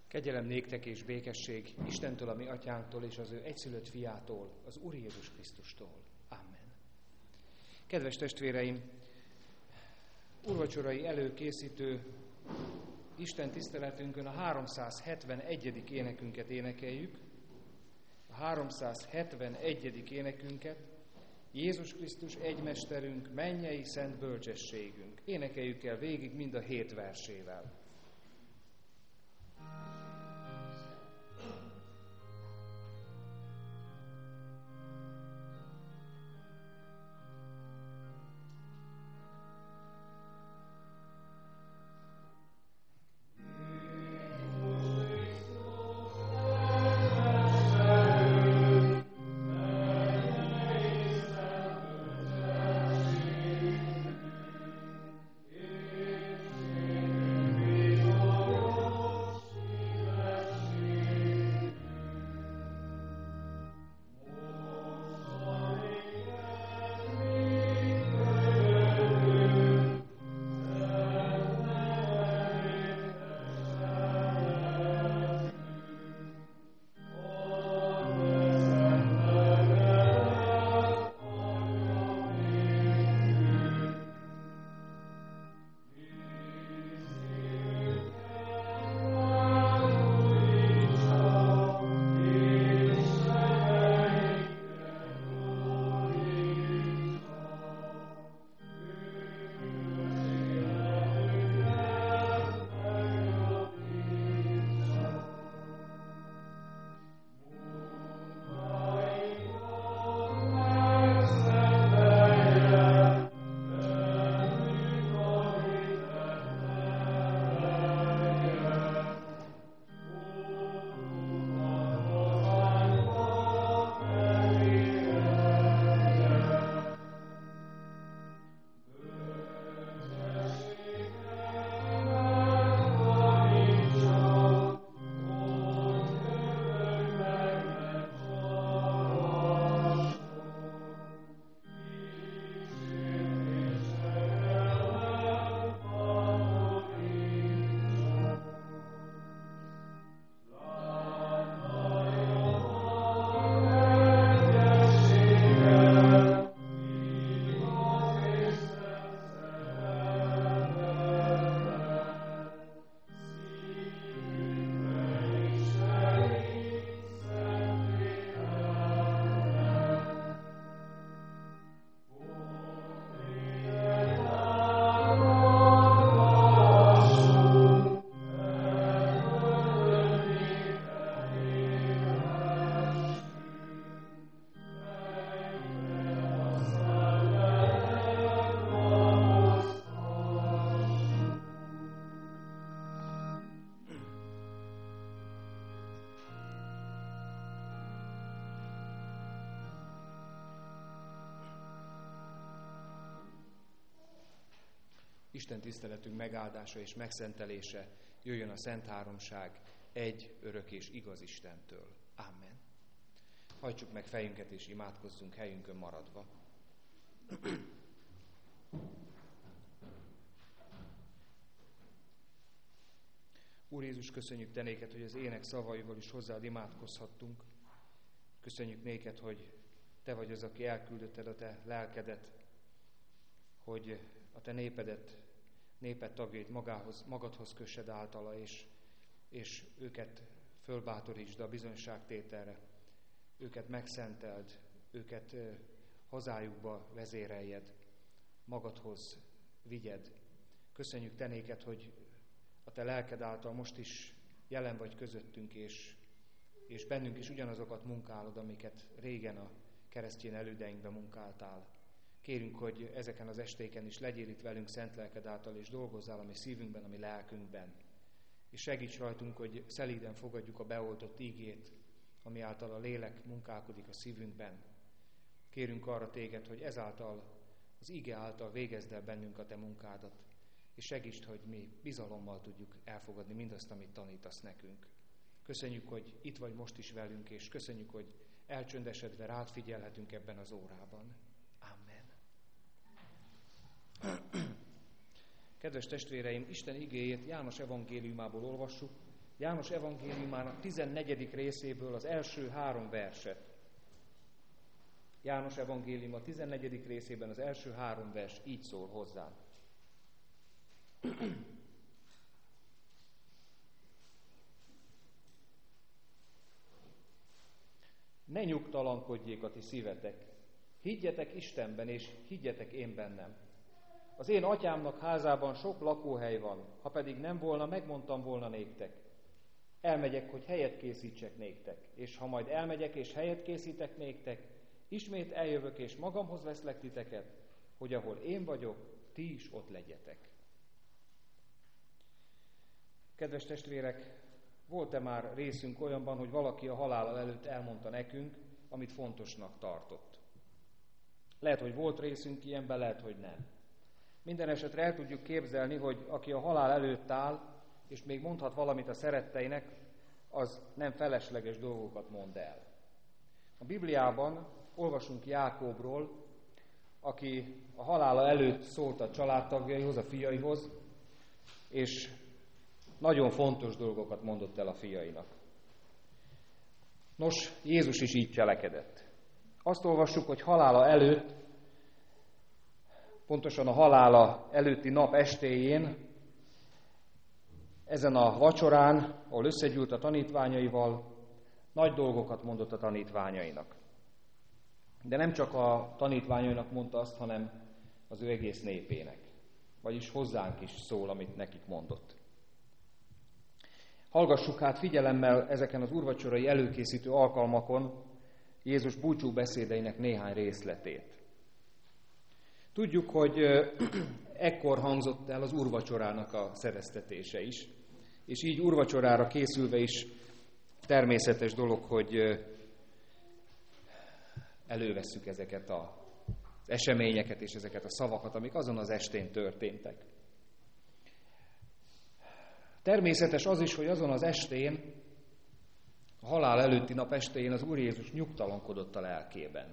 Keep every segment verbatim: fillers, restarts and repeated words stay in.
Kegyelem néktek és békesség Istentől, a mi atyánktól és az ő egyszülött fiától, az Úr Jézus Krisztustól. Amen. Kedves testvéreim, úrvacsorai előkészítő Isten tiszteletünkön a háromszázhetvenegyedik énekünket énekeljük. A háromszázhetvenegyedik énekünket, Jézus Krisztus egymesterünk, mennyei szent bölcsességünk. Énekeljük el végig mind a hét versével. Isten tiszteletünk megáldása és megszentelése jöjjön a Szent Háromság egy, örök és igaz Istentől. Amen. Hajtsuk meg fejünket és imádkozzunk helyünkön maradva. Úr Jézus, köszönjük Te néked, hogy az ének szavaival is hozzád imádkozhattunk. Köszönjük néked, hogy Te vagy az, aki elküldötted a Te lelkedet, hogy a Te népedet, néped tagjait magához, magadhoz kössed általa, és, és őket fölbátorítsd a bizonyságtételre. Őket megszenteld, őket hazájukba vezéreljed, magadhoz vigyed. Köszönjük Te néked, hogy a Te lelked által most is jelen vagy közöttünk, és, és bennünk is ugyanazokat munkálod, amiket régen a keresztény elődeinkben munkáltál. Kérünk, hogy ezeken az estéken is legyél itt velünk szent lelked által, és dolgozzál a mi szívünkben, a mi lelkünkben. És segíts rajtunk, hogy szelíden fogadjuk a beoltott ígét, ami által a lélek munkálkodik a szívünkben. Kérünk arra téged, hogy ezáltal, az íge által végezd el bennünk a te munkádat, és segítsd, hogy mi bizalommal tudjuk elfogadni mindazt, amit tanítasz nekünk. Köszönjük, hogy itt vagy most is velünk, és köszönjük, hogy elcsöndesedve rád figyelhetünk ebben az órában. Amen. Kedves testvéreim, Isten igéjét János evangéliumából olvassuk, János evangéliumának tizennegyedik részéből az első három verset. János evangélium a tizennegyedik részében az első három vers így szól hozzánk. Ne nyugtalankodjék a ti szívetek, higgyetek Istenben, és higgyetek én bennem. Az én atyámnak házában sok lakóhely van, ha pedig nem volna, megmondtam volna néktek. Elmegyek, hogy helyet készítsek néktek, és ha majd elmegyek, és helyet készítek néktek, ismét eljövök, és magamhoz veszlek titeket, hogy ahol én vagyok, ti is ott legyetek. Kedves testvérek, volt-e már részünk olyanban, hogy valaki a halála előtt elmondta nekünk, amit fontosnak tartott? Lehet, hogy volt részünk ilyenben, lehet, hogy nem. Minden esetre el tudjuk képzelni, hogy aki a halál előtt áll, és még mondhat valamit a szeretteinek, az nem felesleges dolgokat mond el. A Bibliában olvasunk Jákóbról, aki a halála előtt szólt a családtagjaihoz, a fiaihoz, és nagyon fontos dolgokat mondott el a fiainak. Nos, Jézus is így cselekedett. Azt olvassuk, hogy halála előtt, pontosan a halála előtti nap estéjén, ezen a vacsorán, ahol összegyűlt a tanítványaival, nagy dolgokat mondott a tanítványainak. De nem csak a tanítványainak mondta azt, hanem az ő egész népének. Vagyis hozzánk is szól, amit nekik mondott. Hallgassuk hát figyelemmel ezeken az úrvacsorai előkészítő alkalmakon Jézus búcsú beszédeinek néhány részletét. Tudjuk, hogy ekkor hangzott el az úrvacsorának a szereztetése is, és így úrvacsorára készülve is természetes dolog, hogy elővesszük ezeket az eseményeket és ezeket a szavakat, amik azon az estén történtek. Természetes az is, hogy azon az estén, a halál előtti nap estén az Úr Jézus nyugtalankodott a lelkében.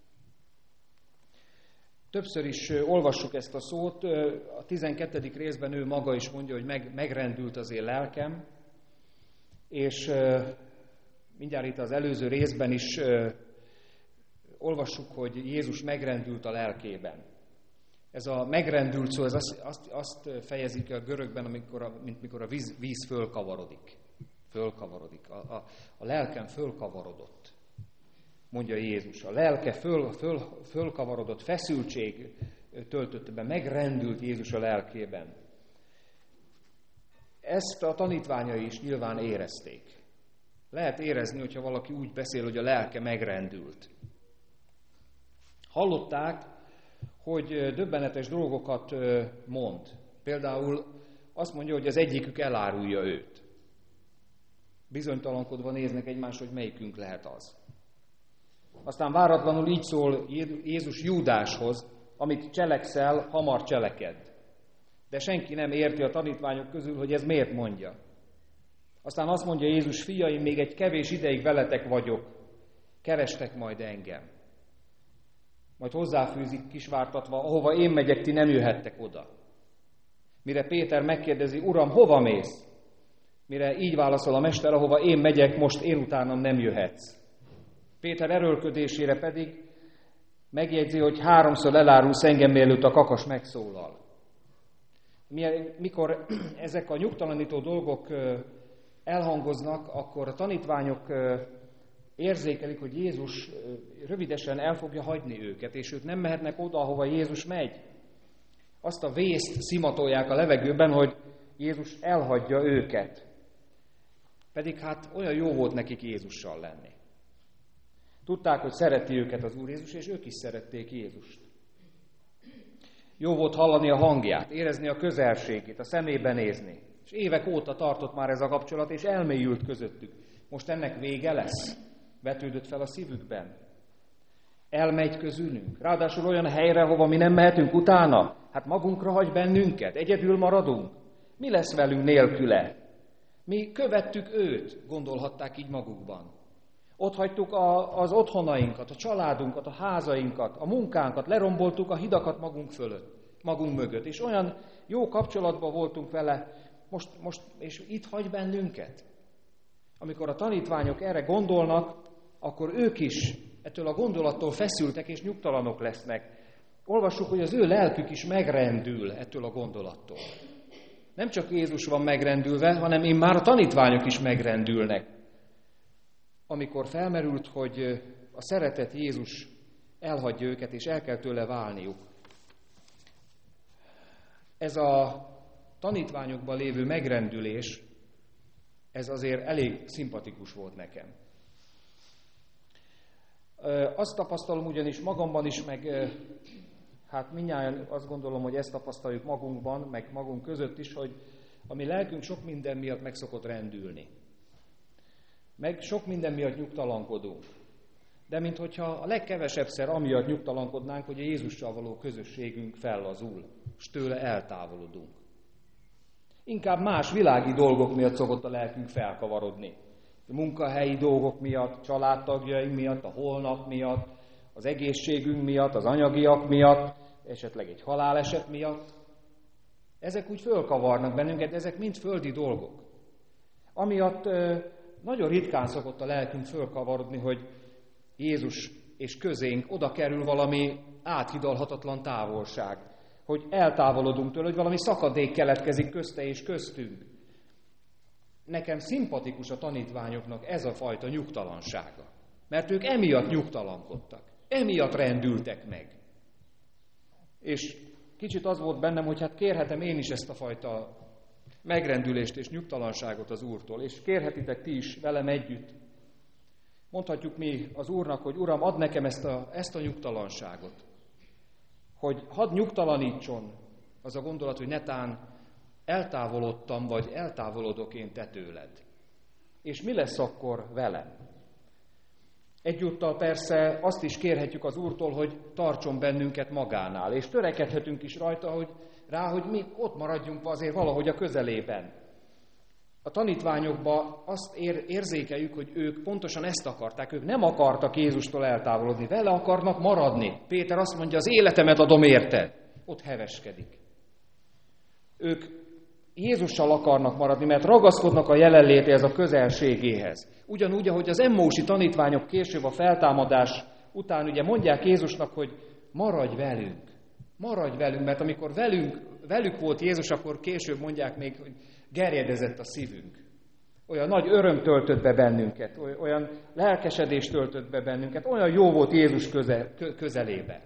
Többször is olvassuk ezt a szót, a tizenkettedik részben ő maga is mondja, hogy meg, megrendült az én lelkem, és mindjárt itt az előző részben is olvassuk, hogy Jézus megrendült a lelkében. Ez a megrendült szó, ez azt, azt, azt fejezi ki a görögben, amikor a, mint mikor a víz, víz fölkavarodik. Fölkavarodik. A, a, a lelkem fölkavarodott, mondja Jézus. A lelke föl, föl, fölkavarodott, feszültség töltötte be, megrendült Jézus a lelkében. Ezt a tanítványai is nyilván érezték. Lehet érezni, hogyha valaki úgy beszél, hogy a lelke megrendült. Hallották, hogy döbbenetes dolgokat mond. Például azt mondja, hogy az egyikük elárulja őt. Bizonytalankodva néznek egymásra, hogy melyikünk lehet az. Aztán váratlanul így szól Jézus Júdáshoz, amit cselekszel, hamar cselekedd. De senki nem érti a tanítványok közül, hogy ez miért mondja. Aztán azt mondja Jézus: fiaim, még egy kevés ideig veletek vagyok, kerestek majd engem. Majd hozzáfűzik kisvártatva: ahova én megyek, ti nem jöhettek oda. Mire Péter megkérdezi: Uram, hova mész? Mire így válaszol a mester: ahova én megyek, most én utánam nem jöhetsz. Péter erőlködésére pedig megjegyzi, hogy háromszor elárulsz engem, mielőtt a kakas megszólal. Mikor ezek a nyugtalanító dolgok elhangoznak, akkor a tanítványok érzékelik, hogy Jézus rövidesen el fogja hagyni őket, és ők nem mehetnek oda, ahova Jézus megy. Azt a vészt szimatolják a levegőben, hogy Jézus elhagyja őket. Pedig hát olyan jó volt nekik Jézussal lenni. Tudták, hogy szereti őket az Úr Jézus, és ők is szerették Jézust. Jó volt hallani a hangját, érezni a közelségét, a szemébe nézni. És évek óta tartott már ez a kapcsolat, és elmélyült közöttük. Most ennek vége lesz? Vetődött fel a szívükben. Elmegy közülünk. Ráadásul olyan helyre, hova mi nem mehetünk utána. Hát magunkra hagy bennünket, egyedül maradunk. Mi lesz velünk nélküle? Mi követtük őt, gondolhatták így magukban. Ott hagytuk a, az otthonainkat, a családunkat, a házainkat, a munkánkat, leromboltuk a hidakat magunk fölött, magunk mögött. És olyan jó kapcsolatban voltunk vele, most, most, és itt hagy bennünket. Amikor a tanítványok erre gondolnak, akkor ők is ettől a gondolattól feszültek és nyugtalanok lesznek. Olvassuk, hogy az ő lelkük is megrendül ettől a gondolattól. Nem csak Jézus van megrendülve, hanem immár a tanítványok is megrendülnek. Amikor felmerült, hogy a szeretett Jézus elhagyja őket, és el kell tőle válniuk. Ez a tanítványokban lévő megrendülés, ez azért elég szimpatikus volt nekem. Azt tapasztalom ugyanis magamban is, meg hát mindnyájan azt gondolom, hogy ezt tapasztaljuk magunkban, meg magunk között is, hogy a mi lelkünk sok minden miatt meg szokott rendülni. Meg sok minden miatt nyugtalankodunk. De minthogyha a legkevesebbszer amiatt nyugtalankodnánk, hogy a Jézussal való közösségünk fellazul, és tőle eltávolodunk. Inkább más világi dolgok miatt szokott a lelkünk felkavarodni. A munkahelyi dolgok miatt, családtagjaink miatt, a holnap miatt, az egészségünk miatt, az anyagiak miatt, esetleg egy haláleset miatt. Ezek úgy fölkavarnak bennünket, ezek mind földi dolgok. Amiatt nagyon ritkán szokott a lelkünk fölkavarodni, hogy Jézus és közénk oda kerül valami áthidalhatatlan távolság, hogy eltávolodunk tőle, hogy valami szakadék keletkezik közte és köztünk. Nekem szimpatikus a tanítványoknak ez a fajta nyugtalansága, mert ők emiatt nyugtalankodtak, emiatt rendültek meg. És kicsit az volt bennem, hogy hát kérhetem én is ezt a fajta megrendülést és nyugtalanságot az Úrtól, és kérhetitek ti is velem együtt. Mondhatjuk mi az Úrnak, hogy Uram, add nekem ezt a, ezt a nyugtalanságot, hogy hadd nyugtalanítson az a gondolat, hogy netán eltávolodtam, vagy eltávolodok én te tőled. És mi lesz akkor velem? Egyúttal persze azt is kérhetjük az Úrtól, hogy tartson bennünket magánál, és törekedhetünk is rajta, hogy rá, hogy mi ott maradjunk azért valahogy a közelében. A tanítványokban azt ér, érzékeljük, hogy ők pontosan ezt akarták, ők nem akartak Jézustól eltávolodni, vele akarnak maradni. Péter azt mondja, az életemet adom érted. Ott heveskedik. Ők Jézussal akarnak maradni, mert ragaszkodnak a jelenlétéhez, a közelségéhez. Ugyanúgy, ahogy az emmausi tanítványok később a feltámadás után ugye mondják Jézusnak, hogy maradj velünk, maradj velünk, mert amikor velünk, velük volt Jézus, akkor később mondják még, hogy gerjedezett a szívünk. Olyan nagy öröm töltött be bennünket, olyan lelkesedés töltött be bennünket, olyan jó volt Jézus köze, közelébe.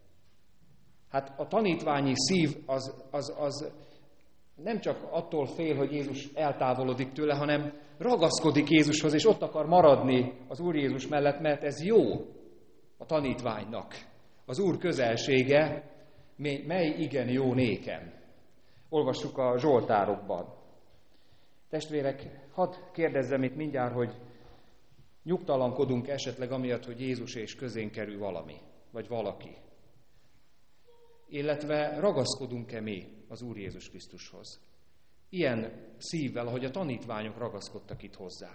Hát a tanítványi szív az, az, az nem csak attól fél, hogy Jézus eltávolodik tőle, hanem ragaszkodik Jézushoz, és ott akar maradni az Úr Jézus mellett, mert ez jó a tanítványnak. Az Úr közelsége, mely igen jó nékem. Olvassuk a Zsoltárokban. Testvérek, hadd kérdezzem itt mindjárt, hogy nyugtalankodunk esetleg amiatt, hogy Jézus és közénk kerül valami, vagy valaki. Illetve ragaszkodunk-e mi az Úr Jézus Krisztushoz? Ilyen szívvel, ahogy a tanítványok ragaszkodtak itt hozzá.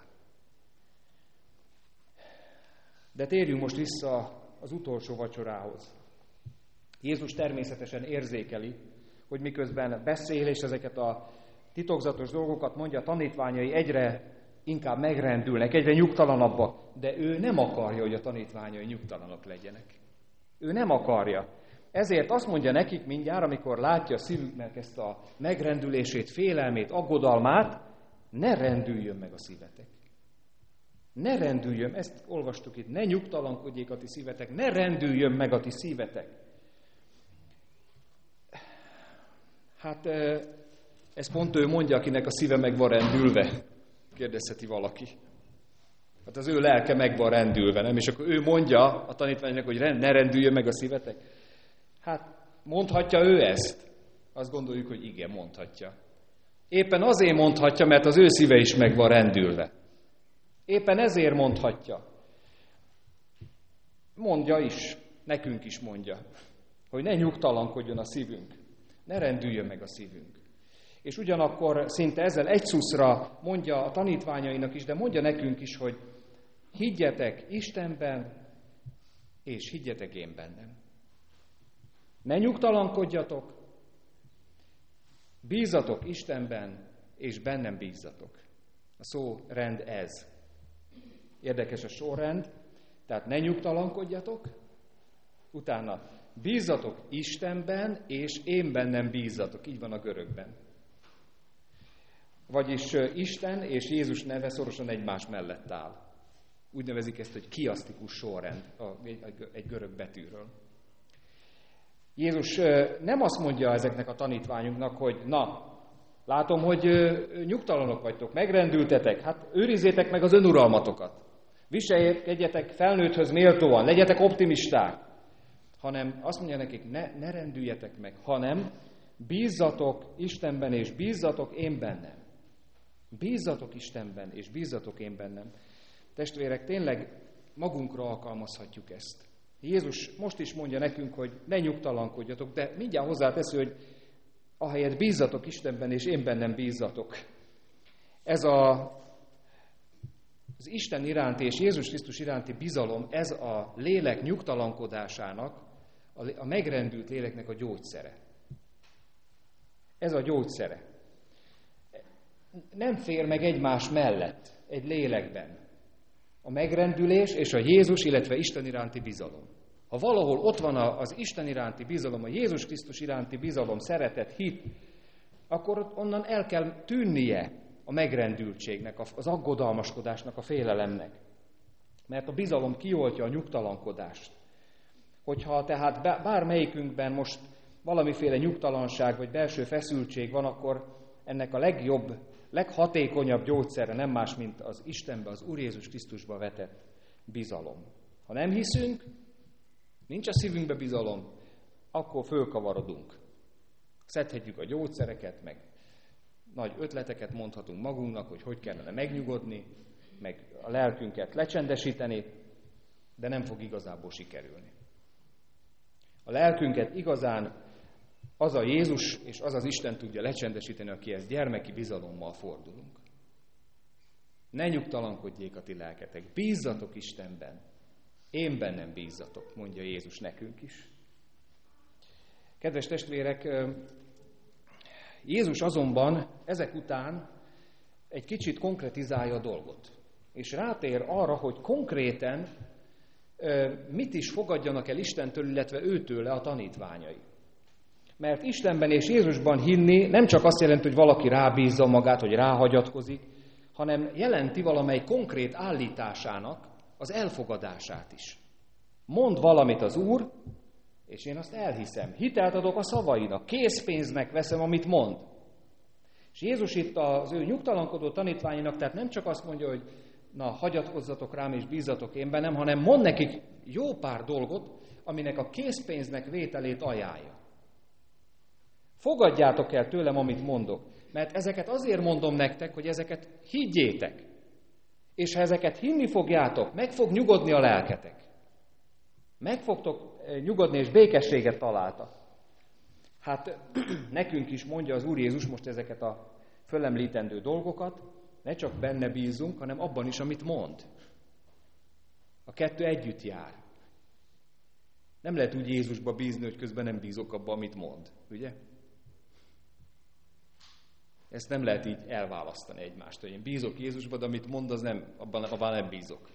De térjünk most vissza az utolsó vacsorához. Jézus természetesen érzékeli, hogy miközben beszél, és ezeket a titokzatos dolgokat mondja, a tanítványai egyre inkább megrendülnek, egyre nyugtalanabbak, de ő nem akarja, hogy a tanítványai nyugtalanok legyenek. Ő nem akarja. Ezért azt mondja nekik mindjárt, amikor látja a szívüknek ezt a megrendülését, félelmét, aggodalmát, ne rendüljön meg a szívetek. Ne rendüljön, ezt olvastuk itt, ne nyugtalankodjék a ti szívetek, ne rendüljön meg a ti szívetek. Hát ez pont ő mondja, akinek a szíve meg van rendülve, kérdezheti valaki. Hát az ő lelke meg van rendülve, nem? És akkor ő mondja a tanítványnak, hogy ne rendüljön meg a szívetek. Hát mondhatja ő ezt? Azt gondoljuk, hogy igen, mondhatja. Éppen azért mondhatja, mert az ő szíve is meg van rendülve. Éppen ezért mondhatja. Mondja is, nekünk is mondja, hogy ne nyugtalankodjon a szívünk, ne rendüljön meg a szívünk. És ugyanakkor szinte ezzel egy szuszra mondja a tanítványainak is, de mondja nekünk is, hogy higgyetek Istenben, és higgyetek én bennem. Ne nyugtalankodjatok, bízzatok Istenben, és bennem bízzatok. A szó rend ez. Érdekes a sorrend, tehát ne nyugtalankodjatok, utána bízzatok Istenben, és én bennem bízzatok, így van a görögben. Vagyis Isten és Jézus neve szorosan egymás mellett áll. Úgy nevezik ezt, hogy kiasztikus sorrend egy görög betűről. Jézus nem azt mondja ezeknek a tanítványunknak, hogy na, látom, hogy nyugtalanok vagytok, megrendültetek, hát őrizzétek meg az önuralmatokat. Viselkedjetek felnőtthöz méltóan, legyetek optimisták. Hanem azt mondja nekik, ne, ne rendüljetek meg, hanem bízzatok Istenben, és bízzatok én bennem. Bízzatok Istenben, és bízzatok én bennem. Testvérek, tényleg magunkra alkalmazhatjuk ezt. Jézus most is mondja nekünk, hogy ne nyugtalankodjatok, de mindjárt hozzátesz, hogy ahelyett bízzatok Istenben, és én bennem bízzatok. Ez a, az Isten iránti és Jézus Krisztus iránti bizalom, ez a lélek nyugtalankodásának, a megrendült léleknek a gyógyszere. Ez a gyógyszere. Nem fér meg egymás mellett egy lélekben a megrendülés és a Jézus, illetve Isten iránti bizalom. Ha valahol ott van az Isten iránti bizalom, a Jézus Krisztus iránti bizalom, szeretet, hit, akkor onnan el kell tűnnie a megrendültségnek, az aggodalmaskodásnak, a félelemnek. Mert a bizalom kioltja a nyugtalankodást. Hogyha tehát bármelyikünkben most valamiféle nyugtalanság vagy belső feszültség van, akkor ennek a legjobb, leghatékonyabb gyógyszere nem más, mint az Istenbe, az Úr Jézus Krisztusba vetett bizalom. Ha nem hiszünk, nincs a szívünkbe bizalom, akkor fölkavarodunk. Szedhetjük a gyógyszereket, meg nagy ötleteket mondhatunk magunknak, hogy hogy kellene megnyugodni, meg a lelkünket lecsendesíteni, de nem fog igazából sikerülni. A lelkünket igazán az a Jézus és az az Isten tudja lecsendesíteni, akihez gyermeki bizalommal fordulunk. Ne nyugtalankodjék a ti lelketek, bízzatok Istenben, én bennem bízzatok, mondja Jézus nekünk is. Kedves testvérek, Jézus azonban ezek után egy kicsit konkretizálja a dolgot, és rátér arra, hogy konkrétan mit is fogadjanak el Istentől, illetve őtőle a tanítványai. Mert Istenben és Jézusban hinni nem csak azt jelenti, hogy valaki rábízza magát, hogy ráhagyatkozik, hanem jelenti valamely konkrét állításának az elfogadását is. Mond valamit az Úr, és én azt elhiszem. Hitelt adok a szavainak, készpénznek veszem, amit mond. És Jézus itt az ő nyugtalankodó tanítványainak, tehát nem csak azt mondja, hogy na, hagyatkozzatok rám és bízzatok én bennem, hanem mond nekik jó pár dolgot, aminek a készpénznek vételét ajánlja. Fogadjátok el tőlem, amit mondok, mert ezeket azért mondom nektek, hogy ezeket higgyétek. És ha ezeket hinni fogjátok, meg fog nyugodni a lelketek. Meg fogtok nyugodni, és békességet találtak. Hát nekünk is mondja az Úr Jézus most ezeket a fölemlítendő dolgokat, ne csak benne bízzunk, hanem abban is, amit mond. A kettő együtt jár. Nem lehet úgy Jézusba bízni, hogy közben nem bízok abba, amit mond, ugye? Ezt nem lehet így elválasztani egymást, hogy én bízok Jézusba, de amit mond, az nem, abban, abban nem bízok.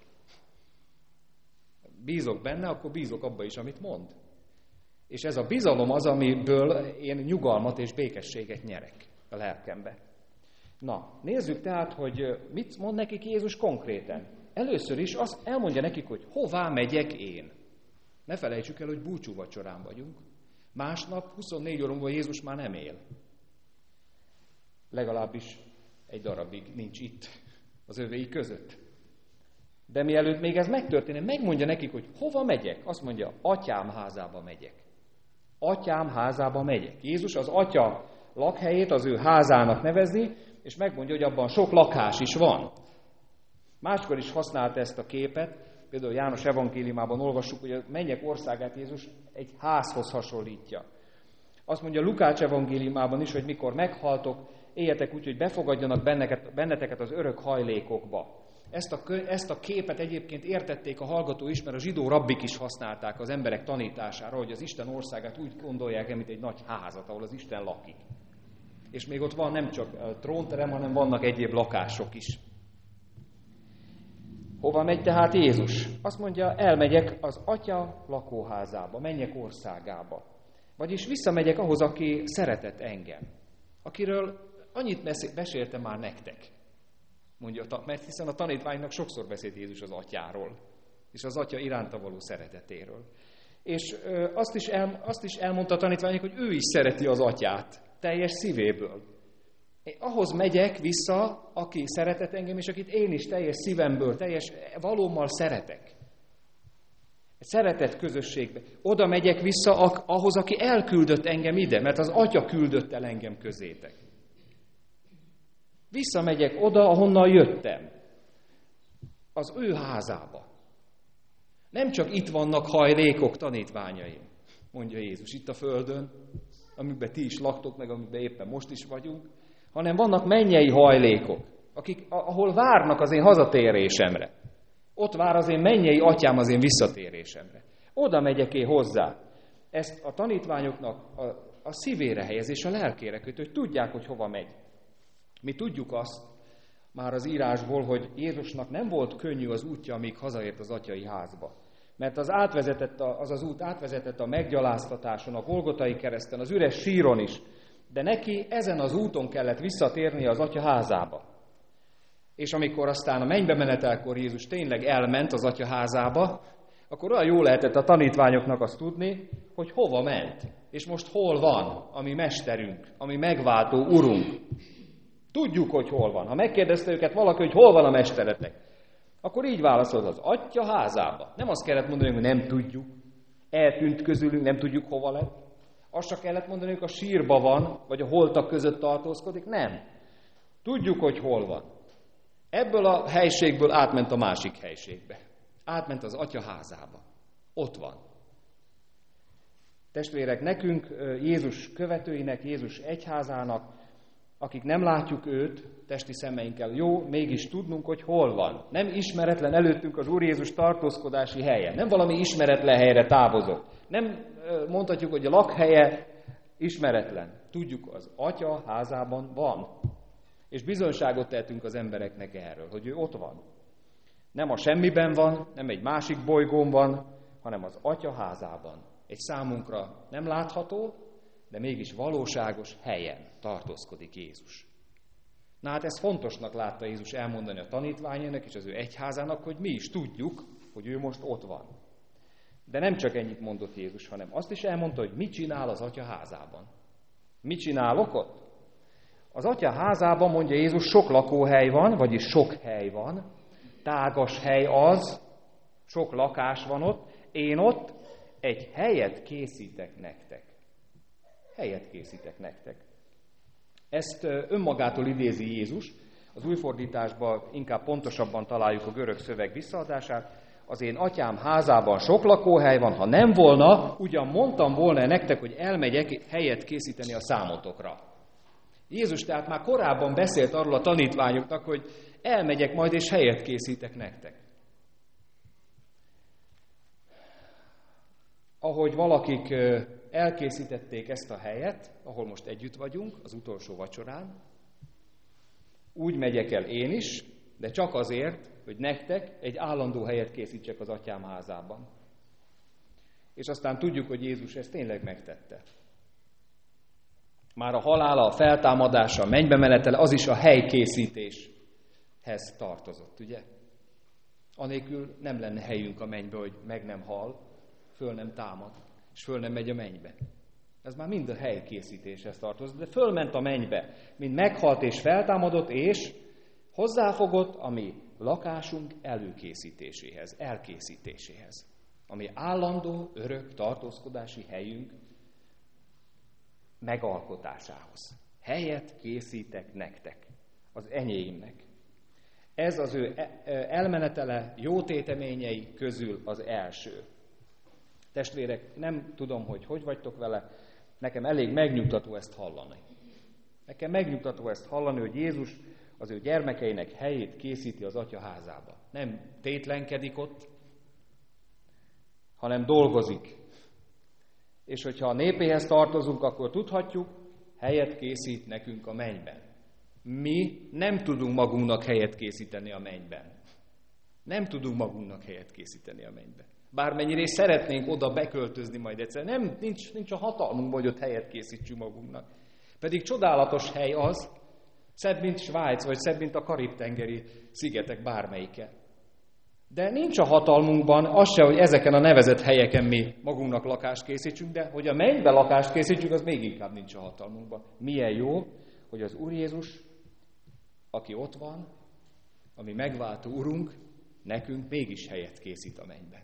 Bízok benne, akkor bízok abba is, amit mond. És ez a bizalom az, amiből én nyugalmat és békességet nyerek a lelkembe. Na, nézzük tehát, hogy mit mond nekik Jézus konkrétan. Először is azt elmondja nekik, hogy hová megyek én. Ne felejtsük el, hogy búcsú vacsorán vagyunk. Másnap, huszonnégy óra múlva Jézus már nem él. Legalábbis egy darabig nincs itt az övéi között. De mielőtt még ez megtörténik, megmondja nekik, hogy hova megyek. Azt mondja, atyám házába megyek. Atyám házába megyek. Jézus az atya lakhelyét az ő házának nevezi, és megmondja, hogy abban sok lakás is van. Máskor is használta ezt a képet, például János evangéliumában olvassuk, hogy a mennyek országát Jézus egy házhoz hasonlítja. Azt mondja Lukács evangéliumában is, hogy mikor meghaltok, éljetek úgy, hogy befogadjanak benneteket az örök hajlékokba. Ezt a, ezt a képet egyébként értették a hallgató is, mert a zsidó rabbik is használták az emberek tanítására, hogy az Isten országát úgy gondolják, mint egy nagy házat, ahol az Isten lakik. És még ott van nem csak a trónterem, hanem vannak egyéb lakások is. Hova megy tehát Jézus? Azt mondja, elmegyek az Atya lakóházába, mennyek országába. Vagyis visszamegyek ahhoz, aki szeretett engem. Akiről annyit meséltem már nektek. Mondja, mert hiszen a tanítványnak sokszor beszélt Jézus az Atyáról, és az Atya iránta való szeretetéről. És ö, azt, is el, azt is elmondta a tanítványok, hogy ő is szereti az Atyát, teljes szívéből. Én ahhoz megyek vissza, aki szeretett engem, és akit én is teljes szívemből, teljes valómmal szeretek. Egy szeretett közösségbe. Oda megyek vissza ahhoz, aki elküldött engem ide, mert az Atya küldött el engem közétek. Visszamegyek oda, ahonnan jöttem. Az ő házába. Nem csak itt vannak hajlékok, tanítványaim, mondja Jézus, itt a földön, amikben ti is laktok, meg amikben éppen most is vagyunk, hanem vannak mennyei hajlékok, akik, ahol várnak az én hazatérésemre. Ott vár az én mennyei atyám az én visszatérésemre. Oda megyek én hozzá. Ezt a tanítványoknak a, a szívére helyez, és a lelkére köt, hogy tudják, hogy hova megy. Mi tudjuk azt már az írásból, hogy Jézusnak nem volt könnyű az útja, amíg hazaért az atyai házba. Mert az, átvezetett a, az az út átvezetett a meggyaláztatáson, a Golgotai kereszten, az üres síron is. De neki ezen az úton kellett visszatérni az Atya házába. És amikor aztán a mennybe menetelkor Jézus tényleg elment az Atya házába, akkor olyan jó lehetett a tanítványoknak azt tudni, hogy hova ment, és most hol van a mi mesterünk, a mi megváltó urunk. Tudjuk, hogy hol van. Ha megkérdezte őket valaki, hogy hol van a mesteretek, akkor így válaszolt, az Atya házába. Nem azt kellett mondani, hogy nem tudjuk, eltűnt közülünk, nem tudjuk hova lett. Azt csak kellett mondani, hogy a sírba van, vagy a holtak között tartózkodik. Nem. Tudjuk, hogy hol van. Ebből a helységből átment a másik helységbe. Átment az Atya házába. Ott van. Testvérek, nekünk, Jézus követőinek, Jézus egyházának, akik nem látjuk őt testi szemeinkkel, jó, mégis tudnunk, hogy hol van. Nem ismeretlen előttünk az Úr Jézus tartózkodási helye. Nem valami ismeretlen helyre távozott. Nem mondhatjuk, hogy a lakhelye ismeretlen. Tudjuk, az Atya házában van. És bizonyságot tehetünk az embereknek erről, hogy ő ott van. Nem a semmiben van, nem egy másik bolygón van, hanem az Atya házában. Egy számunkra nem látható, de mégis valóságos helyen tartózkodik Jézus. Na hát ezt fontosnak látta Jézus elmondani a tanítványainak és az ő egyházának, hogy mi is tudjuk, hogy ő most ott van. De nem csak ennyit mondott Jézus, hanem azt is elmondta, hogy mit csinál az Atya házában. Mit csinálok ott? Az Atya házában, mondja Jézus, sok lakóhely van, vagyis sok hely van. Tágas hely az, sok lakás van ott. Én ott egy helyet készítek nektek. Helyet készítek nektek. Ezt önmagától idézi Jézus. Az újfordításban inkább pontosabban találjuk a görög szöveg visszaadását. Az én atyám házában sok lakóhely van, ha nem volna, ugyan mondtam volna nektek, hogy elmegyek helyet készíteni a számotokra. Jézus tehát már korábban beszélt arról a tanítványoknak, hogy elmegyek majd és helyet készítek nektek. Ahogy valakik elkészítették ezt a helyet, ahol most együtt vagyunk, az utolsó vacsorán, úgy megyek el én is, de csak azért, hogy nektek egy állandó helyet készítsek az atyám házában. És aztán tudjuk, hogy Jézus ezt tényleg megtette. Már a halála, a feltámadása, a mennybe menetele, az is a helykészítéshez tartozott, ugye? Anélkül nem lenne helyünk a mennybe, hogy meg nem hal, föl nem támad, és föl nem megy a mennybe. Ez már mind a helykészítéshez tartozott, de fölment a mennybe, mint meghalt és feltámadott, és hozzáfogott a mi lakásunk előkészítéséhez, elkészítéséhez. Ami állandó, örök tartózkodási helyünk megalkotásához. Helyet készítek nektek, az enyéimnek. Ez az ő elmenetele jó téteményei közül az első. Testvérek, nem tudom, hogy hogy vagytok vele, nekem elég megnyugtató ezt hallani. Nekem megnyugtató ezt hallani, hogy Jézus az ő gyermekeinek helyét készíti az Atya házába. Nem tétlenkedik ott, hanem dolgozik. És hogyha a népéhez tartozunk, akkor tudhatjuk, helyet készít nekünk a mennyben. Mi nem tudunk magunknak helyet készíteni a mennyben. Nem tudunk magunknak helyet készíteni a mennybe. Bármennyire is szeretnénk oda beköltözni majd egyszer. Nem, nincs, nincs a hatalmunk, hogy ott helyet készítsünk magunknak. Pedig csodálatos hely az, szebb, mint Svájc, vagy szebb, mint a Karib-tengeri szigetek bármelyike. De nincs a hatalmunkban az se, hogy ezeken a nevezett helyeken mi magunknak lakást készítsünk, de hogy a mennybe lakást készítsünk, az még inkább nincs a hatalmunkban. Milyen jó, hogy az Úr Jézus, aki ott van, ami megváltó Urunk, nekünk mégis helyet készít a mennyben.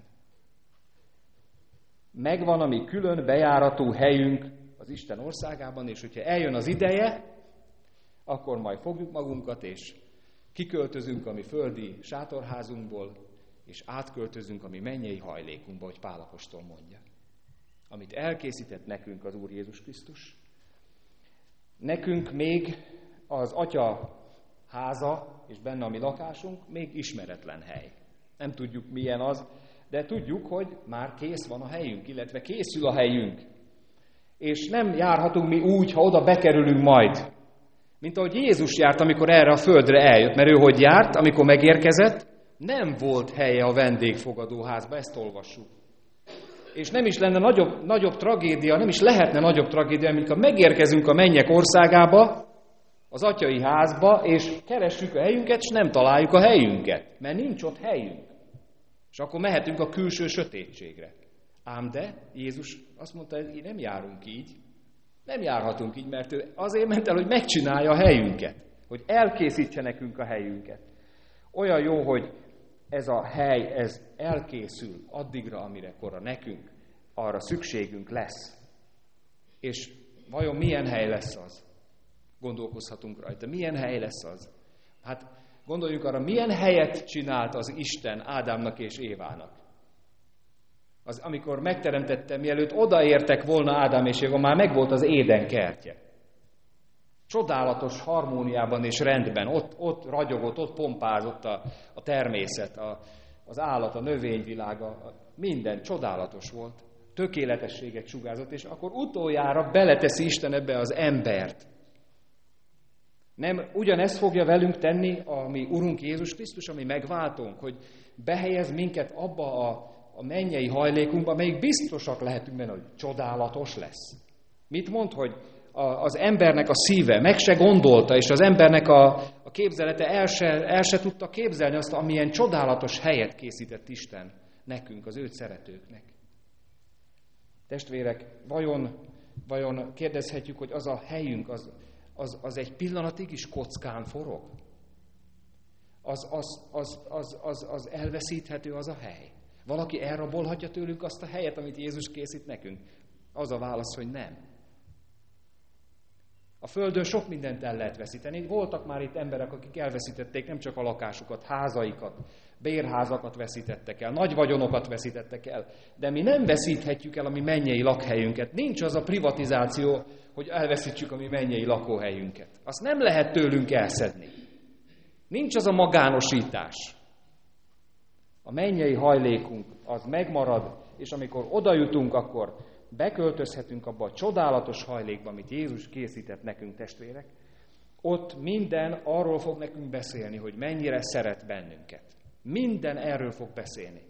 Megvan a mi külön bejárató helyünk az Isten országában, és hogyha eljön az ideje, akkor majd fogjuk magunkat, és kiköltözünk a mi földi sátorházunkból, és átköltözünk a mi mennyei hajlékunkba, hogy Pál apostol mondja. Amit elkészített nekünk az Úr Jézus Krisztus. Nekünk még az Atya háza, és benne a mi lakásunk, még ismeretlen hely. Nem tudjuk, milyen az, de tudjuk, hogy már kész van a helyünk, illetve készül a helyünk. És nem járhatunk mi úgy, ha oda bekerülünk majd, mint ahogy Jézus járt, amikor erre a földre eljött. Mert ő hogy járt, amikor megérkezett, nem volt helye a vendégfogadóházba, ezt olvassuk. És nem is lenne nagyobb, nagyobb tragédia, nem is lehetne nagyobb tragédia, amikor megérkezünk a mennyek országába, az atyai házba, és keressük a helyünket, és nem találjuk a helyünket, mert nincs ott helyünk. És akkor mehetünk a külső sötétségre. Ám de Jézus azt mondta, hogy nem járunk így, nem járhatunk így, mert ő azért ment el, hogy megcsinálja a helyünket, hogy elkészítse nekünk a helyünket. Olyan jó, hogy ez a hely, ez elkészül addigra, amire korra nekünk, arra szükségünk lesz. És vajon milyen hely lesz az? Gondolkozhatunk rajta. Milyen hely lesz az? Hát gondoljuk arra, milyen helyet csinált az Isten Ádámnak és Évának. Az, amikor megteremtette, mielőtt odaértek volna Ádám és Éva, már megvolt az Éden kertje. Csodálatos harmóniában és rendben, ott, ott ragyogott, ott pompázott a, a természet, a, az állat, a növényvilága, a, minden csodálatos volt, tökéletességet sugárzott, és akkor utoljára beleteszi Isten ebbe az embert. Nem ugyanezt fogja velünk tenni a mi Urunk Jézus Krisztus, ami megváltunk, hogy behelyez minket abba a, a mennyei hajlékunkba, amelyik biztosak lehetünk benne, hogy csodálatos lesz. Mit mond, hogy a, az embernek a szíve meg se gondolta, és az embernek a, a képzelete el se, el se tudta képzelni azt, amilyen csodálatos helyet készített Isten nekünk, az őt szeretőknek. Testvérek, vajon, vajon kérdezhetjük, hogy az a helyünk, az, az, az egy pillanatig is kockán forog? Az, az, az, az, az, az elveszíthető az a hely? Valaki elrabolhatja tőlünk azt a helyet, amit Jézus készít nekünk? Az a válasz, hogy nem. A földön sok mindent el lehet veszíteni. Voltak már itt emberek, akik elveszítették nem csak a lakásukat, házaikat, bérházakat veszítettek el, nagy vagyonokat veszítettek el, de mi nem veszíthetjük el a mi mennyei lakhelyünket. Nincs az a privatizáció, hogy elveszítsük a mi mennyei lakóhelyünket. Azt nem lehet tőlünk elszedni. Nincs az a magánosítás. A mennyei hajlékunk az megmarad, és amikor oda jutunk, akkor beköltözhetünk abba a csodálatos hajlékba, amit Jézus készített nekünk, testvérek. Ott minden arról fog nekünk beszélni, hogy mennyire szeret bennünket. Minden erről fog beszélni.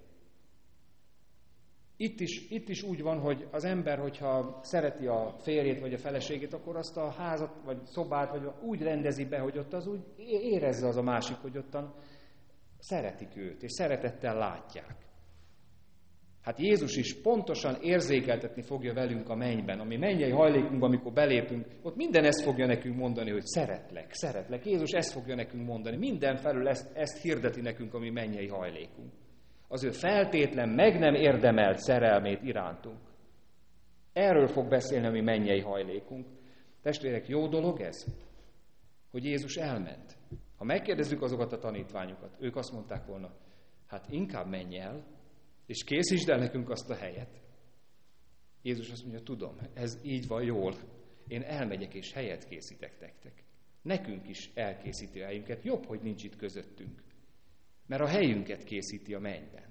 Itt is, itt is úgy van, hogy az ember, hogyha szereti a férjét vagy a feleségét, akkor azt a házat vagy szobát vagy úgy rendezi be, hogy ott az úgy érezze az a másik, hogy ottan szeretik őt, és szeretettel látják. Hát Jézus is pontosan érzékeltetni fogja velünk a mennyben, ami mennyei hajlékunkban, amikor belépünk, ott minden ezt fogja nekünk mondani, hogy szeretlek, szeretlek. Jézus ezt fogja nekünk mondani. Mindenfelül ezt, ezt hirdeti nekünk a mi mennyei hajlékunk. Az ő feltétlen meg nem érdemelt szerelmét irántunk. Erről fog beszélni a mi mennyei hajlékunk. Testvérek, jó dolog ez, hogy Jézus elment. Ha megkérdezzük azokat a tanítványokat, ők azt mondták volna, hát inkább menj el, és készítsd el nekünk azt a helyet. Jézus azt mondja, tudom, ez így van jól. Én elmegyek és helyet készítek nektek. Nekünk is elkészíti a helyünket. Jobb, hogy nincs itt közöttünk. Mert a helyünket készíti a mennyben.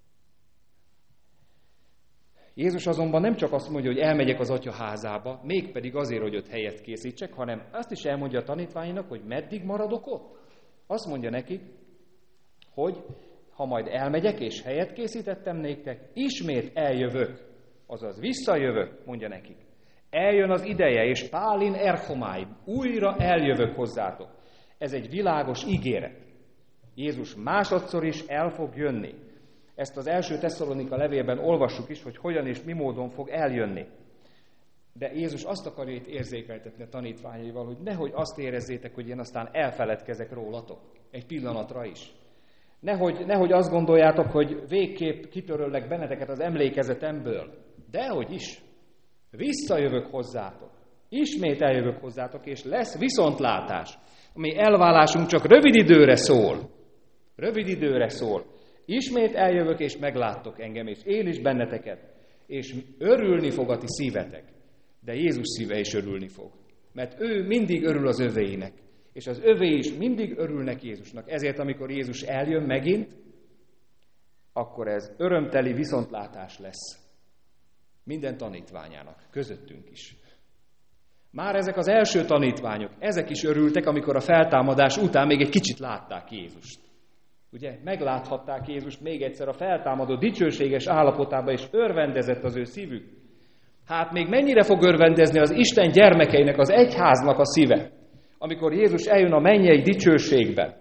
Jézus azonban nem csak azt mondja, hogy elmegyek az Atya házába, mégpedig azért, hogy ott helyet készítsek, hanem azt is elmondja a tanítványainak, hogy meddig maradok ott. Azt mondja nekik, hogy ha majd elmegyek, és helyet készítettem néktek, ismét eljövök, azaz visszajövök, mondja nekik. Eljön az ideje, és Pálin erchomáj, újra eljövök hozzátok. Ez egy világos ígéret. Jézus másodszor is el fog jönni. Ezt az első Tesszalonika levélben olvassuk is, hogy hogyan és mi módon fog eljönni. De Jézus azt akarja itt érzékeltetni a tanítványaival, hogy nehogy azt érezzétek, hogy én aztán elfeledkezek rólatok. Egy pillanatra is. Nehogy, nehogy azt gondoljátok, hogy végképp kitöröllek benneteket az emlékezetemből. Dehogy is. Visszajövök hozzátok. Ismét eljövök hozzátok, és lesz viszontlátás. Ami elválásunk csak rövid időre szól. Rövid időre szól. Ismét eljövök, és megláttok engem, és én is benneteket. És örülni fog a ti szívetek. De Jézus szíve is örülni fog. Mert ő mindig örül az övéinek. És az övé is mindig örülnek Jézusnak. Ezért, amikor Jézus eljön megint, akkor ez örömteli viszontlátás lesz. Minden tanítványának, közöttünk is. Már ezek az első tanítványok, ezek is örültek, amikor a feltámadás után még egy kicsit látták Jézust. Ugye, megláthatták Jézust még egyszer a feltámadó dicsőséges állapotában, és örvendezett az ő szívük. Hát még mennyire fog örvendezni az Isten gyermekeinek, az egyháznak a szíve, amikor Jézus eljön a mennyei dicsőségbe,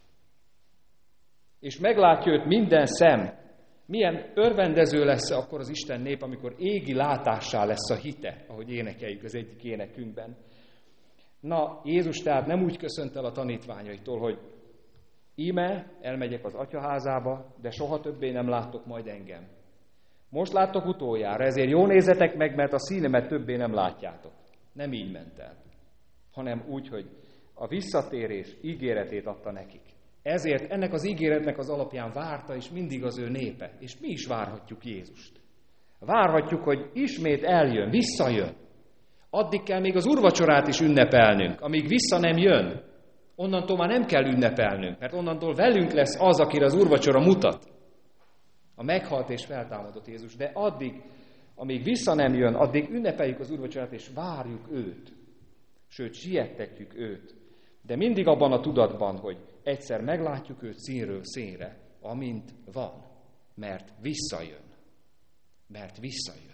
és meglátja őt minden szem, milyen örvendező lesz akkor az Isten nép, amikor égi látássá lesz a hite, ahogy énekeljük az egyik énekünkben. Na, Jézus tehát nem úgy köszönt el a tanítványaitól, hogy íme, elmegyek az atyaházába, de soha többé nem láttok majd engem. Most láttok utoljára, ezért jól nézzetek meg, mert a színemet többé nem látjátok. Nem így ment el, hanem úgy, hogy a visszatérés ígéretét adta nekik. Ezért ennek az ígéretnek az alapján várta is mindig az ő népe, és mi is várhatjuk Jézust. Várhatjuk, hogy ismét eljön, visszajön. Addig kell még az úrvacsorát is ünnepelnünk, amíg vissza nem jön. Onnantól már nem kell ünnepelnünk, mert onnantól velünk lesz az, akire az úrvacsora mutat. A meghalt és feltámadott Jézus. De addig, amíg vissza nem jön, addig ünnepeljük az úrvacsorát, és várjuk őt. Sőt, siettetjük őt. De mindig abban a tudatban, hogy egyszer meglátjuk őt színről színre, amint van. Mert visszajön. Mert visszajön.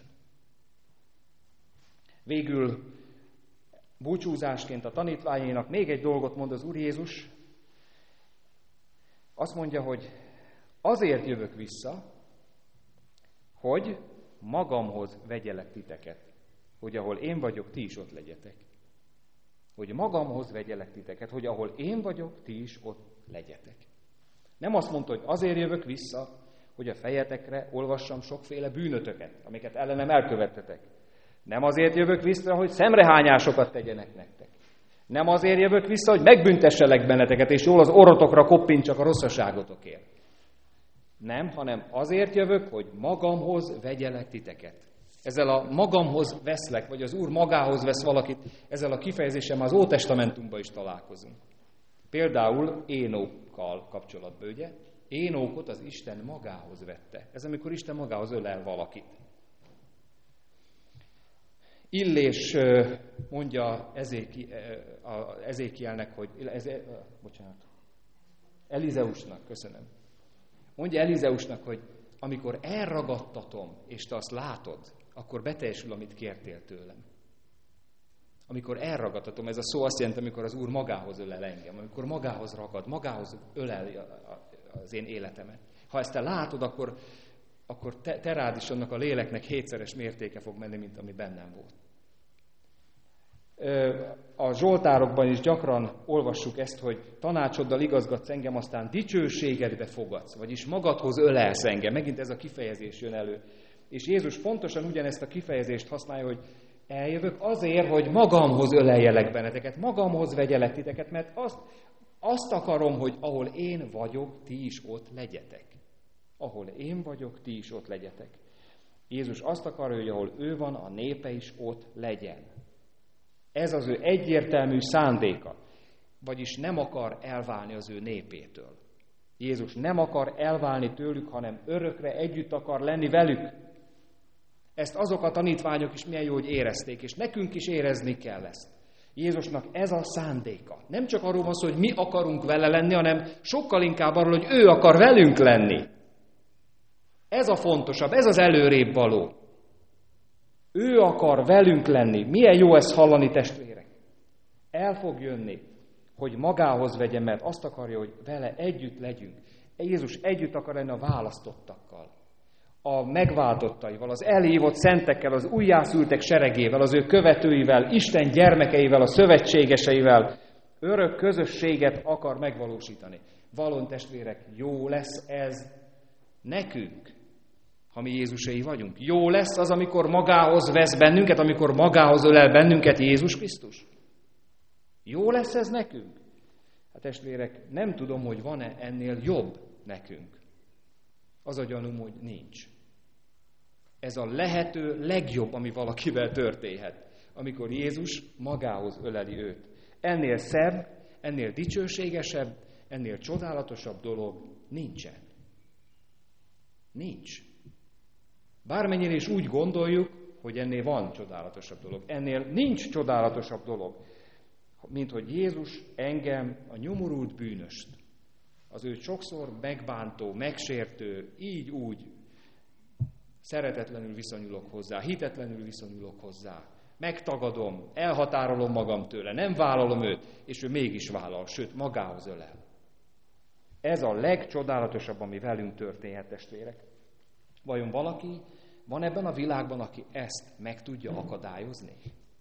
Végül búcsúzásként a tanítványainak még egy dolgot mond az Úr Jézus. Azt mondja, hogy azért jövök vissza, hogy magamhoz vegyelek titeket, hogy ahol én vagyok, ti is ott legyetek. Hogy magamhoz vegyelek titeket, hogy ahol én vagyok, ti is ott legyetek. Nem azt mondta, hogy azért jövök vissza, hogy a fejetekre olvassam sokféle bűnötöket, amiket ellenem elkövettetek. Nem azért jövök vissza, hogy szemrehányásokat tegyenek nektek. Nem azért jövök vissza, hogy megbüntesselek benneteket, és jól az orrotokra koppintsak a rosszaságotokért. Nem, hanem azért jövök, hogy magamhoz vegyelek titeket. Ezzel a magamhoz veszlek, vagy az Úr magához vesz valakit, ezzel a kifejezéssel már az Ótestamentumban is találkozunk. Például Énokkal kapcsolatban, ugye? Énókot az Isten magához vette. Ez amikor Isten magához ölel valakit. Illés mondja Ezéki, Ezékielnek, hogy... Eze, bocsánat. Elizeusnak, köszönöm. Mondja Elizeusnak, hogy amikor elragadtatom, és te azt látod, akkor beteljesül, amit kértél tőlem. Amikor elragadtatom, ez a szó azt jelenti, amikor az Úr magához ölel engem, amikor magához ragad, magához ölel az én életemet. Ha ezt te látod, akkor, akkor te, te rád is annak a léleknek hétszeres mértéke fog menni, mint ami bennem volt. A Zsoltárokban is gyakran olvassuk ezt, hogy tanácsoddal igazgatsz engem, aztán dicsőségedbe fogadsz, vagyis magadhoz ölelsz engem. Megint ez a kifejezés jön elő. És Jézus pontosan ugyanezt a kifejezést használja, hogy eljövök azért, hogy magamhoz öleljelek benneteket, magamhoz vegyelek titeket, mert azt, azt akarom, hogy ahol én vagyok, ti is ott legyetek. Ahol én vagyok, ti is ott legyetek. Jézus azt akarja, hogy ahol ő van, a népe is ott legyen. Ez az ő egyértelmű szándéka, vagyis nem akar elválni az ő népétől. Jézus nem akar elválni tőlük, hanem örökre együtt akar lenni velük. Ezt azok a tanítványok is milyen jó, hogy érezték, és nekünk is érezni kell ezt. Jézusnak ez a szándéka. Nem csak arról van szó, hogy mi akarunk vele lenni, hanem sokkal inkább arról, hogy ő akar velünk lenni. Ez a fontosabb, ez az előrébb való. Ő akar velünk lenni. Milyen jó ezt hallani, testvérek. El fog jönni, hogy magához vegye, mert azt akarja, hogy vele együtt legyünk. Jézus együtt akar lenni a választottakkal, a megváltottaival, az elhívott szentekkel, az újjászültek seregével, az ő követőivel, Isten gyermekeivel, a szövetségeseivel. Örök közösséget akar megvalósítani. Valóban, testvérek, jó lesz ez nekünk, ha mi Jézusei vagyunk. Jó lesz az, amikor magához vesz bennünket, amikor magához ölel bennünket Jézus Krisztus. Jó lesz ez nekünk? Hát testvérek, nem tudom, hogy van-e ennél jobb nekünk. Az a gyanúm, hogy nincs. Ez a lehető legjobb, ami valakivel történhet, amikor Jézus magához öleli őt. Ennél szebb, ennél dicsőségesebb, ennél csodálatosabb dolog nincsen. Nincs. Bármennyire is úgy gondoljuk, hogy ennél van csodálatosabb dolog. Ennél nincs csodálatosabb dolog, mint hogy Jézus engem, a nyomorult bűnöst, az őt sokszor megbántó, megsértő, így úgy szeretetlenül viszonyulok hozzá, hitetlenül viszonyulok hozzá, megtagadom, elhatárolom magam tőle, nem vállalom őt, és ő mégis vállal, sőt, magához ölel. Ez a legcsodálatosabb, ami velünk történhet, testvérek. Vajon valaki van ebben a világban, aki ezt meg tudja akadályozni?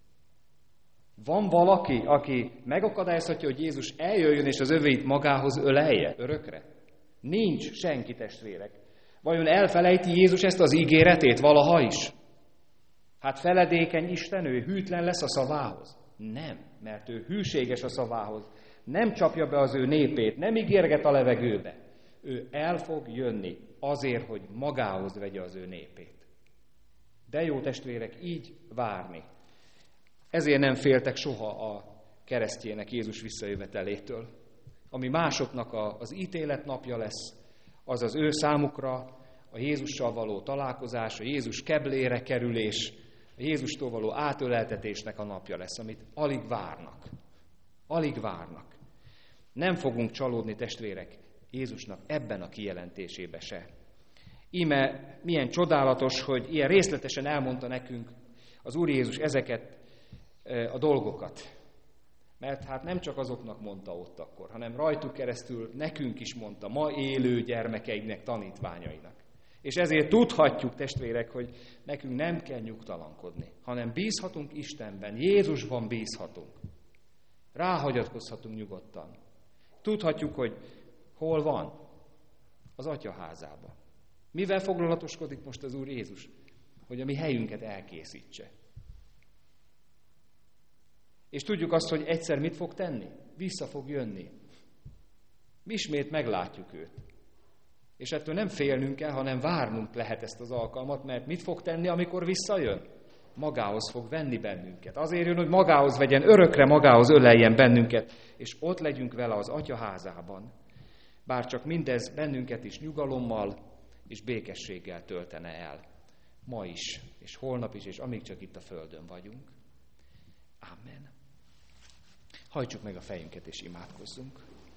Van valaki, aki megakadályozhatja, hogy Jézus eljöjjön és az övéit magához ölelje örökre? Nincs senki, testvérek. Vajon elfelejti Jézus ezt az ígéretét valaha is? Hát feledékeny Isten, ő hűtlen lesz a szavához? Nem, mert ő hűséges a szavához. Nem csapja be az ő népét, nem ígérget a levegőbe. Ő el fog jönni azért, hogy magához vegye az ő népét. De jó, testvérek, így várni. Ezért nem féltek soha a keresztjének Jézus visszajövetelétől. Ami másoknak a, az ítélet napja lesz, az az ő számukra a Jézussal való találkozás, a Jézus keblére kerülés, a Jézustól való átöleltetésnek a napja lesz, amit alig várnak. Alig várnak. Nem fogunk csalódni, testvérek, Jézusnak ebben a kijelentésébe se. Íme milyen csodálatos, hogy ilyen részletesen elmondta nekünk az Úr Jézus ezeket a dolgokat. Mert hát nem csak azoknak mondta ott akkor, hanem rajtuk keresztül nekünk is mondta, ma élő gyermekeinek, tanítványainak. És ezért tudhatjuk, testvérek, hogy nekünk nem kell nyugtalankodni, hanem bízhatunk Istenben, Jézusban bízhatunk. Ráhagyatkozhatunk nyugodtan. Tudhatjuk, hogy hol van? Az Atyaházában. Mivel foglalatoskodik most az Úr Jézus? Hogy a mi helyünket elkészítse. És tudjuk azt, hogy egyszer mit fog tenni? Vissza fog jönni. Mi ismét meglátjuk őt. És ettől nem félnünk kell, hanem várnunk lehet ezt az alkalmat, mert mit fog tenni, amikor visszajön? Magához fog venni bennünket. Azért jön, hogy magához vegyen, örökre magához öleljen bennünket, és ott legyünk vele az Atyaházában. Bár csak mindez bennünket is nyugalommal és békességgel töltene el. Ma is, és holnap is, és amíg csak itt a földön vagyunk. Amen. Hajtsuk meg a fejünket, és imádkozzunk.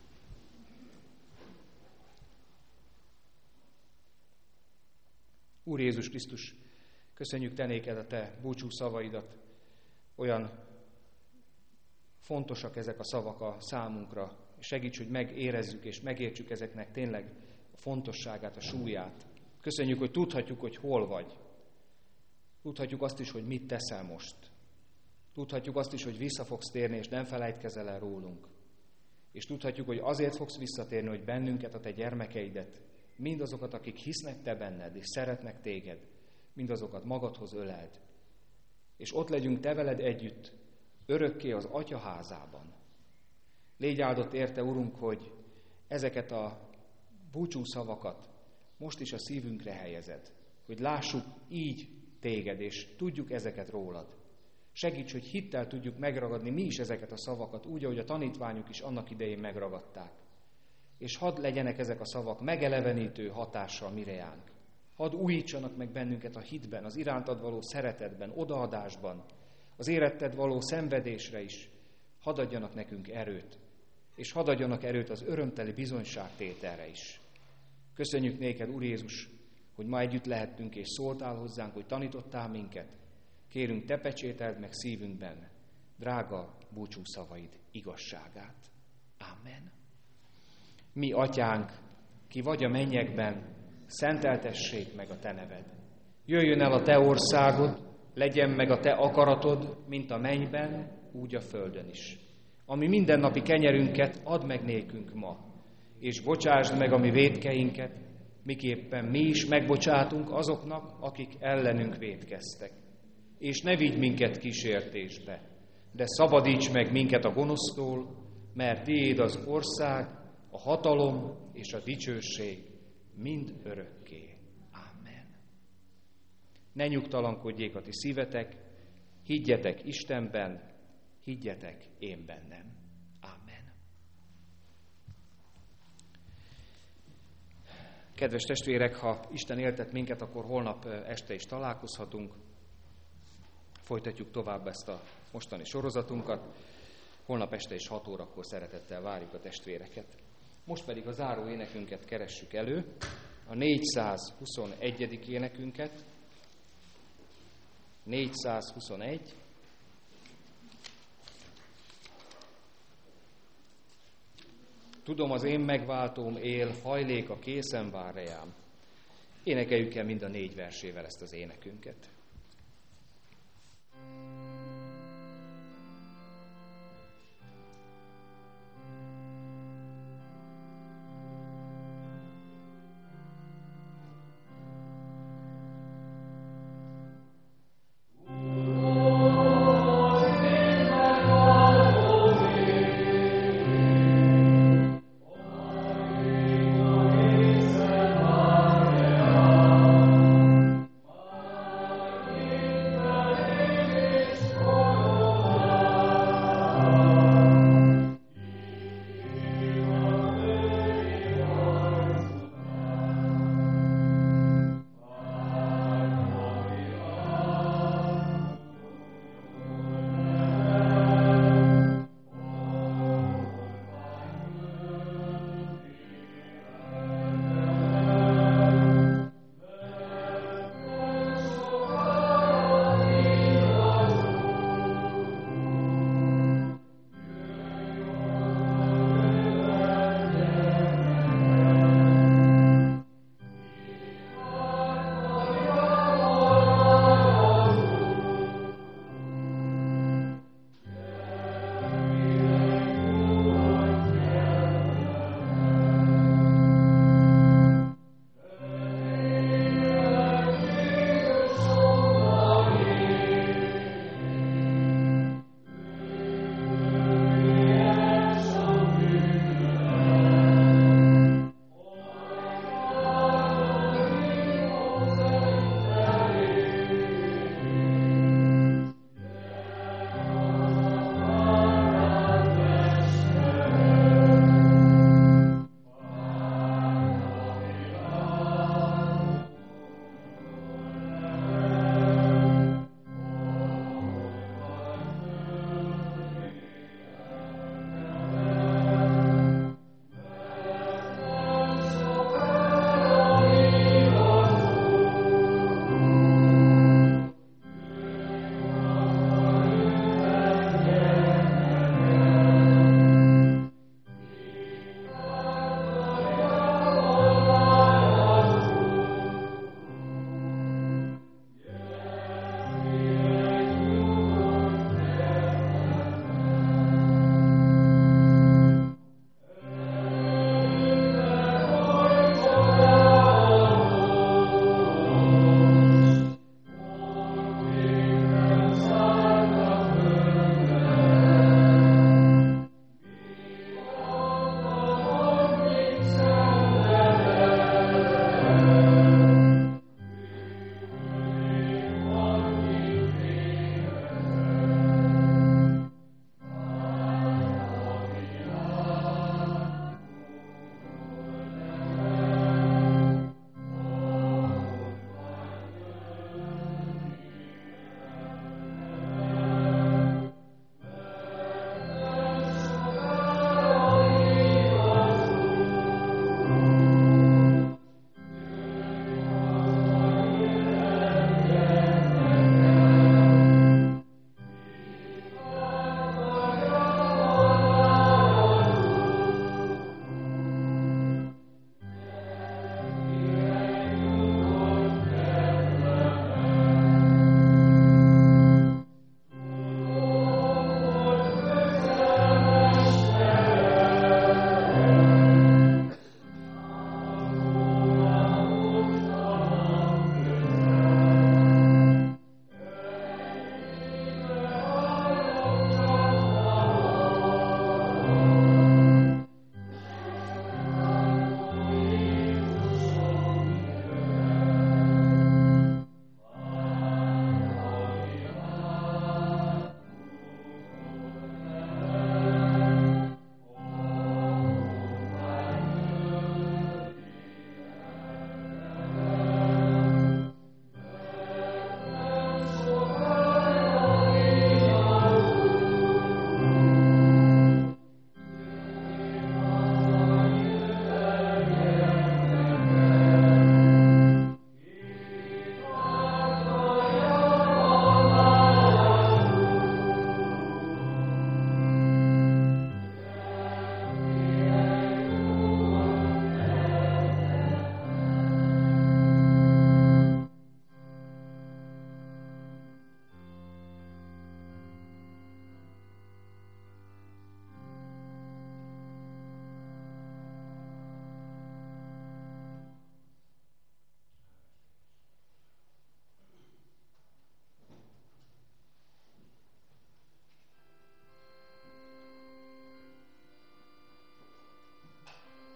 Úr Jézus Krisztus, köszönjük te néked a te búcsú szavaidat. Olyan fontosak ezek a szavak a számunkra. Segíts, hogy megérezzük és megértsük ezeknek tényleg a fontosságát, a súlyát. Köszönjük, hogy tudhatjuk, hogy hol vagy. Tudhatjuk azt is, hogy mit teszel most. Tudhatjuk azt is, hogy vissza fogsz térni, és nem felejtkezel el rólunk. És tudhatjuk, hogy azért fogsz visszatérni, hogy bennünket, a te gyermekeidet, mindazokat, akik hisznek te benned, és szeretnek téged, mindazokat magadhoz öleld. És ott legyünk te veled együtt, örökké az Atyaházában. Légy áldott érte, Urunk, hogy ezeket a búcsú szavakat most is a szívünkre helyezed, hogy lássuk így téged, és tudjuk ezeket rólad. Segíts, hogy hittel tudjuk megragadni mi is ezeket a szavakat, úgy, ahogy a tanítványok is annak idején megragadták. És hadd legyenek ezek a szavak megelevenítő hatással mireánk. Hadd újítsanak meg bennünket a hitben, az irántad való szeretetben, odaadásban, az éretted való szenvedésre is, hadd adjanak nekünk erőt, és hadd adjanak erőt az örömteli bizonyságtételre is. Köszönjük néked, Úr Jézus, hogy ma együtt lehettünk, és szóltál hozzánk, hogy tanítottál minket. Kérünk, te pecsételd meg szívünkben drága búcsú szavaid igazságát. Amen. Mi, Atyánk, ki vagy a mennyekben, szenteltessék meg a te neved. Jöjjön el a te országod, legyen meg a te akaratod, mint a mennyben, úgy a földön is. Ami mindennapi kenyerünket add meg nékünk ma, és bocsásd meg a mi vétkeinket, miképpen mi is megbocsátunk azoknak, akik ellenünk vétkeztek. És ne vigy minket kísértésbe, de szabadíts meg minket a gonosztól, mert tiéd az ország, a hatalom és a dicsőség mind örökké. Amen. Ne nyugtalankodjék a ti szívetek, higgyetek Istenben, higgyetek én bennem. Amen. Kedves testvérek, ha Isten éltet minket, akkor holnap este is találkozhatunk. Folytatjuk tovább ezt a mostani sorozatunkat. Holnap este is hat órakor szeretettel várjuk a testvéreket. Most pedig a záró énekünket keressük elő, a négyszázhuszonegyedik énekünket. négyszázhuszonegy. Tudom, az én megváltóm él, hajléka készen vár reám. Énekeljük el mind a négy versével ezt az énekünket.